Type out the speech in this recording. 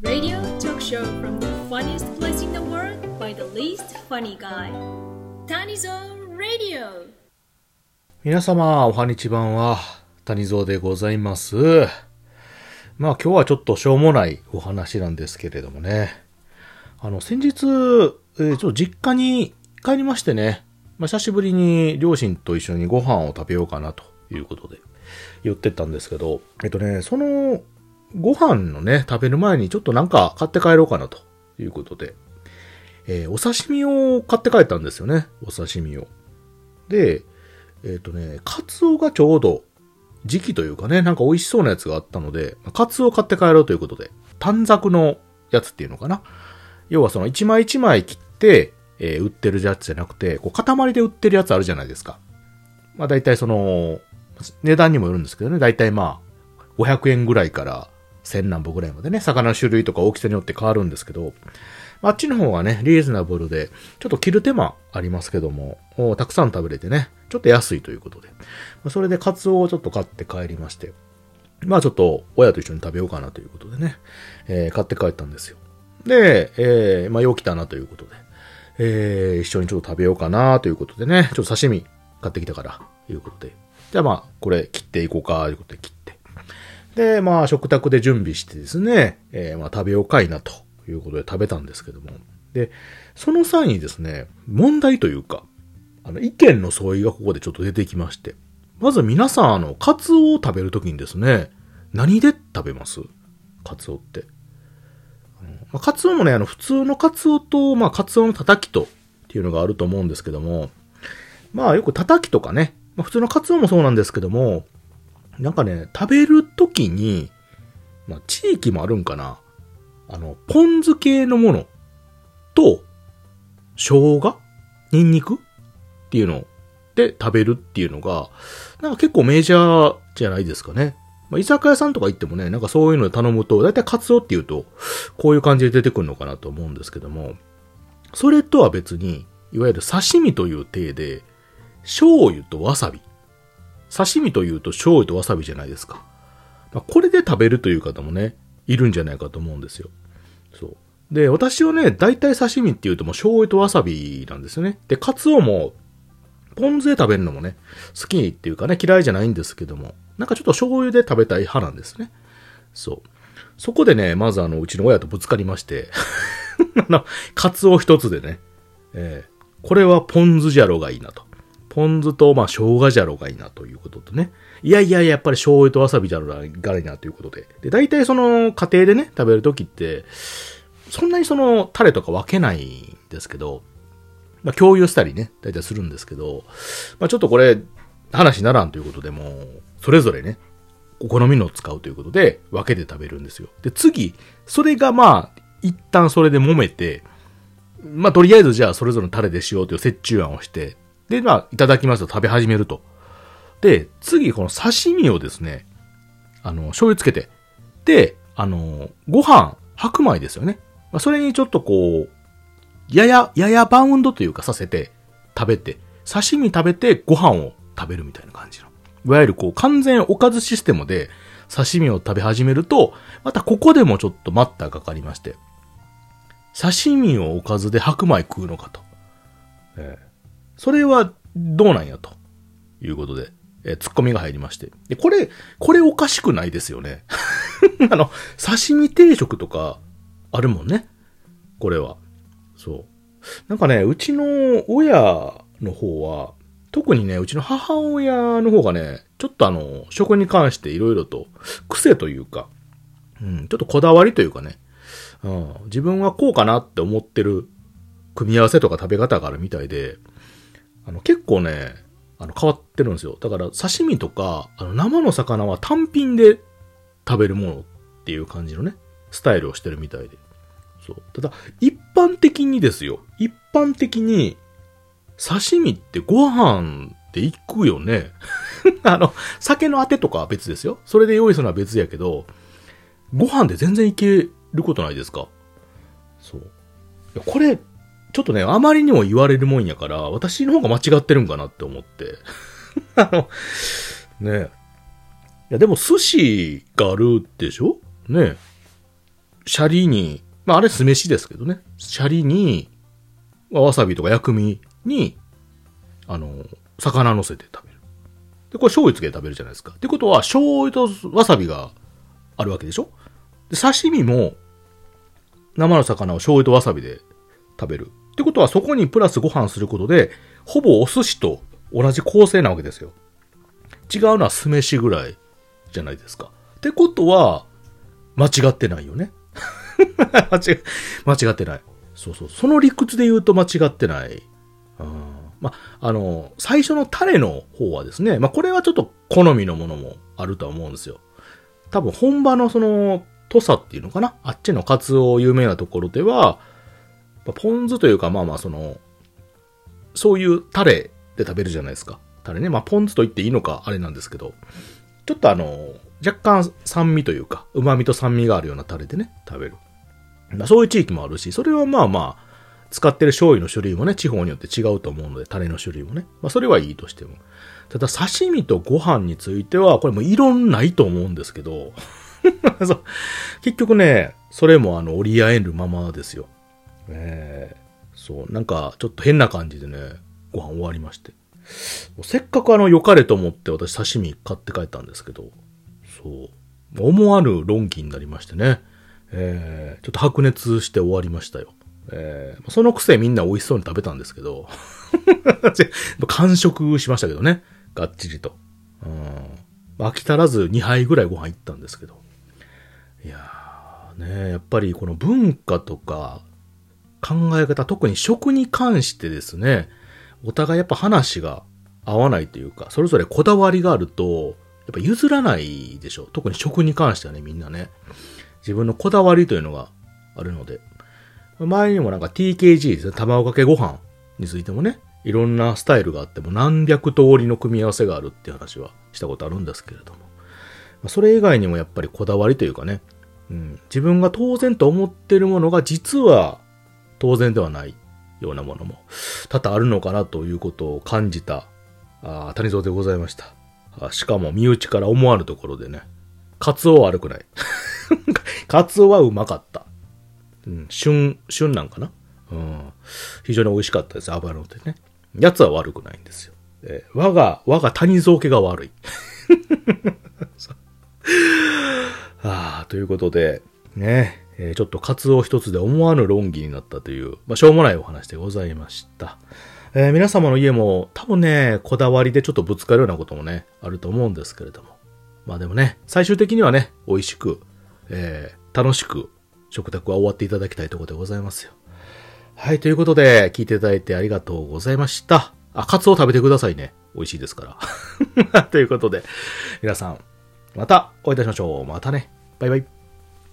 Radio talk show from the funniest place in the world by the least funny guy. Tanizo Radio. 皆様、おはにちばんは、谷蔵でございます。まあ今日はちょっとしょうもないお話なんですけれどもね。先日、ちょっと実家に帰りましてね、久しぶりに両親と一緒にご飯を食べようかなということで言ってたんですけど、そのご飯のね、食べる前にちょっとなんか買って帰ろうかなということで、お刺身を買って帰ったんですよね、お刺身を。で、カツオがちょうど時期というかね、なんか美味しそうなやつがあったので、カツオを買って帰ろうということで、短冊のやつっていうのかな。要はその一枚一枚切って、売ってるやつじゃなくて、こう塊で売ってるやつあるじゃないですか。まあ大体その、値段にもよるんですけどね、大体まあ、500円ぐらいから1000何歩ぐらいまでね、魚の種類とか大きさによって変わるんですけど、あっちの方がね、リーズナブルで、ちょっと切る手間ありますけども、たくさん食べれてね、ちょっと安いということで。それでカツオをちょっと買って帰りまして、まあちょっと親と一緒に食べようかなということでね、買って帰ったんですよ。で、まあよう来たなということで、一緒にちょっと食べようかなということでね、ちょっと刺身買ってきたから、いうことで。じゃあまあ、これ切っていこうか、ということで切って。で、まあ食卓で準備してですね、まあ食べようかいなということで食べたんですけども。で、その際にですね、問題というか、意見の相違がここでちょっと出てきまして。まず皆さん、カツオを食べるときにですね、何で食べます？カツオって。カツオもね、普通のカツオと、まあ、カツオのたたきとっていうのがあると思うんですけども、まあ、よくたたきとかね、まあ、普通のカツオもそうなんですけども、なんかね、食べるときに、まあ、地域もあるんかな。ポン酢系のものと、生姜？ニンニク？っていうので食べるっていうのが、なんか結構メジャーじゃないですかね。まあ、居酒屋さんとか行ってもね、なんかそういうので頼むと、だいたいカツオっていうと、こういう感じで出てくるのかなと思うんですけども、それとは別に、いわゆる刺身という体で、醤油とわさび。刺身というと醤油とわさびじゃないですか。まあ、これで食べるという方もね、いるんじゃないかと思うんですよ。そう。で、私はね、だいたい刺身っていうともう醤油とわさびなんですよね。で、カツオも、ポン酢で食べるのもね、好きっていうかね、嫌いじゃないんですけども、なんかちょっと醤油で食べたい派なんですね。そう。そこでね、まずうちの親とぶつかりまして、カツオ一つでね、これはポン酢じゃろがいいなと。ポン酢と、まあ、生姜じゃろがいいなということとね。いや、やっぱり醤油とわさびじゃろがいいなということで。で、大体その、家庭でね、食べるときって、そんなにその、タレとか分けないんですけど、まあ、共有したりね、大体するんですけど、まあ、ちょっとこれ、話にならんということでもう、それぞれね、お好みのを使うということで、分けて食べるんですよ。で、次、それがまあ、一旦それで揉めて、まあ、とりあえずじゃあそれぞれのタレでしようという折衷案をして、で、まあ、いただきますと食べ始めると。で、次、この刺身をですね、醤油つけて、で、ご飯、白米ですよね。まあ、それにちょっとこう、ややバウンドというかさせて食べて、刺身食べてご飯を食べるみたいな感じの。いわゆるこう完全おかずシステムで刺身を食べ始めると、またここでもちょっと待ったがかかりまして、刺身をおかずで白米食うのかと。それはどうなんやということで、ツッコミが入りまして。で、これおかしくないですよね。刺身定食とかあるもんね。これは。そう。なんかね、うちの親の方は、特にね、うちの母親の方がね、ちょっと食に関していろいろと癖というか、ちょっとこだわりというかね、自分はこうかなって思ってる組み合わせとか食べ方があるみたいで、結構ね、変わってるんですよ。だから刺身とか、生の魚は単品で食べるものっていう感じのね、スタイルをしてるみたいで。そう。ただ、一般的にですよ。一般的に、刺身ってご飯っていくよね。酒のあてとかは別ですよ。それで用意するのは別やけど、ご飯で全然いけることないですか？そう。いやこれ、ちょっとね、あまりにも言われるもんやから、私の方が間違ってるんかなって思って。ねえ。いや、でも寿司があるでしょねえ。 シャリに、あれ酢飯ですけどね。シャリに、わさびとか薬味に、魚乗せて食べる。で、これ醤油つけて食べるじゃないですか。ってことは、醤油とわさびがあるわけでしょ？で、刺身も、生の魚を醤油とわさびで食べる。ってことは、そこにプラスご飯することで、ほぼお寿司と同じ構成なわけですよ。違うのは酢飯ぐらいじゃないですか。ってことは、間違ってないよね。間違ってない。そう。その理屈で言うと間違ってない。最初のタレの方はですね、これはちょっと好みのものもあるとは思うんですよ。多分本場の土佐っていうのかな？あっちのカツオ有名なところでは、ポン酢というか、そういうタレで食べるじゃないですか。タレね。ポン酢と言っていいのか、あれなんですけど、ちょっと若干酸味というか、旨味と酸味があるようなタレでね、食べる。そういう地域もあるし、それは使ってる醤油の種類もね、地方によって違うと思うので、タレの種類もね。それはいいとしても。ただ、刺身とご飯については、これも異論ないと思うんですけど、結局ね、それも折り合えるままですよ。そう、なんか、ちょっと変な感じでね、ご飯終わりまして。せっかく良かれと思って私刺身買って帰ったんですけど、そう、思わぬ論議になりましてね、ちょっと白熱して終わりましたよ。そのくせみんな美味しそうに食べたんですけど、完食しましたけどね、がっちりと。飽き足らず2杯ぐらいご飯いったんですけど。いやーね、やっぱりこの文化とか考え方、特に食に関してですね、お互いやっぱ話が合わないというか、それぞれこだわりがあると、やっぱ譲らないでしょ。特に食に関してはね、みんなね。自分のこだわりというのがあるので。前にもなんか TKG ですね、卵かけご飯についてもね、いろんなスタイルがあっても何百通りの組み合わせがあるっていう話はしたことあるんですけれども。それ以外にもやっぱりこだわりというかね、自分が当然と思っているものが実は当然ではないようなものも多々あるのかなということを感じた谷蔵でございました。しかも身内から思わぬところでね、カツオは悪くない。カツオはうまかった。旬なんかな、非常に美味しかったです。油のってね。やつは悪くないんですよ。我が谷蔵家が悪い。ということで、ね、ちょっとカツオ一つで思わぬ論議になったという、しょうもないお話でございました。皆様の家も多分ね、こだわりでちょっとぶつかるようなこともね、あると思うんですけれども。でもね、最終的にはね、美味しく、楽しく食卓は終わっていただきたいところでございますよ。はい、ということで、聞いていただいてありがとうございました。カツオ食べてくださいね。美味しいですから。ということで、皆さん、またお会いいたしましょう。またね。バイバイ。